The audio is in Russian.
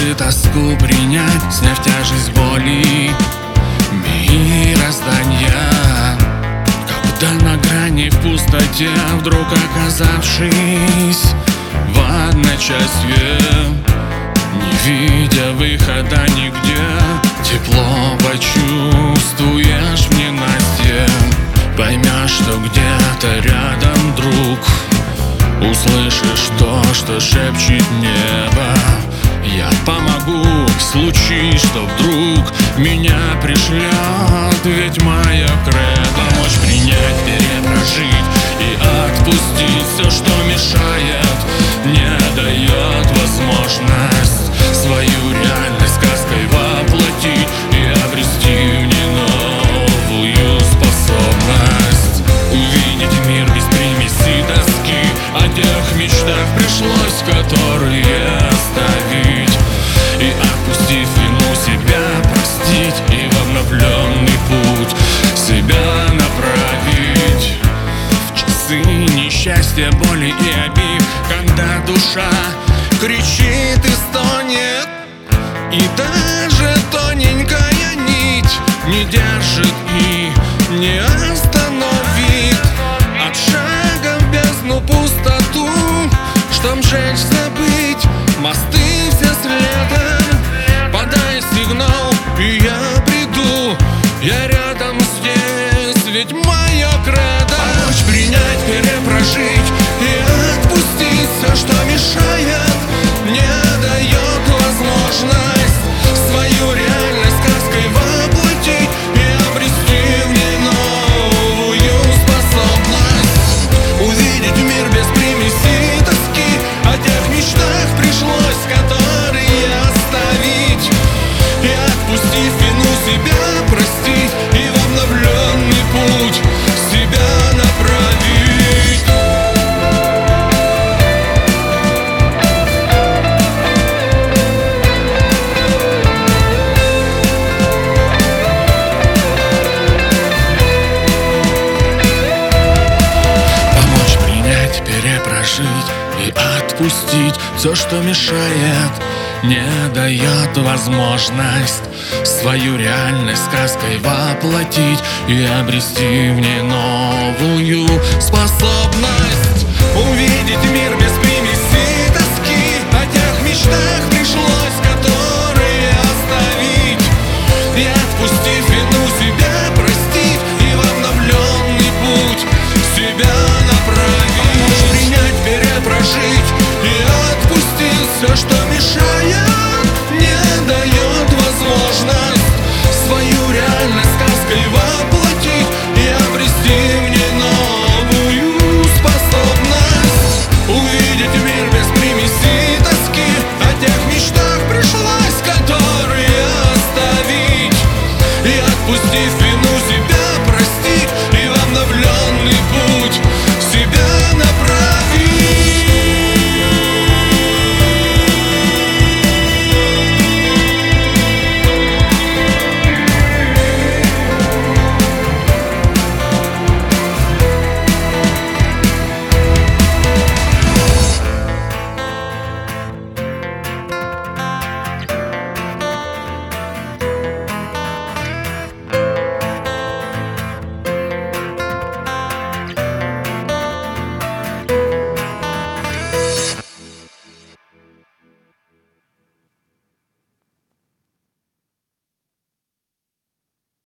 бы тоску принять, сняв тяжесть боли мироздания. Когда на грани в пустоте, вдруг оказавшись в одночасье, не видя выхода нигде, тепло почувствуешь в ненастье. Поймешь, что где-то рядом, друг, услышишь то, что шепчет небо. Я помогу в случае, что вдруг меня пришлет, ведь моя кредо — помочь принять, перепрожить и отпустить все, что мешает, не дает возможность свою реальность сказкой воплотить и обрести в ней новую способность увидеть мир без примеси тоски, о тех мечтах пришлось, которые оставить, и отпустив вину, себя простить и в обновленный путь себя направить. В часы несчастья, боли и обид, когда душа кричит и стонет, и даже тоненькая нить не держит и не остановит от шага в бездну пустоту, что мчать, забыть мосты все следом. Подай сигнал, и я приду, я рядом здесь, ведь моя кредо — помочь принять, перепрожить и отпустить все, что мешает, не дает возможность свою реальность сказкой воплотить и обрести в ней новую способность увидеть мир без примеси тоски, о тех мечтах пришлось, которые оставить, и отпустив вину, себя простить и в обновленный путь себя направить. Помочь принять, перепрожить и отпустить все, что мешает, не дает возможность свою реальность сказкой воплотить и обрести в ней новую способность увидеть мир без примеси тоски, о тех мечтах пришлось,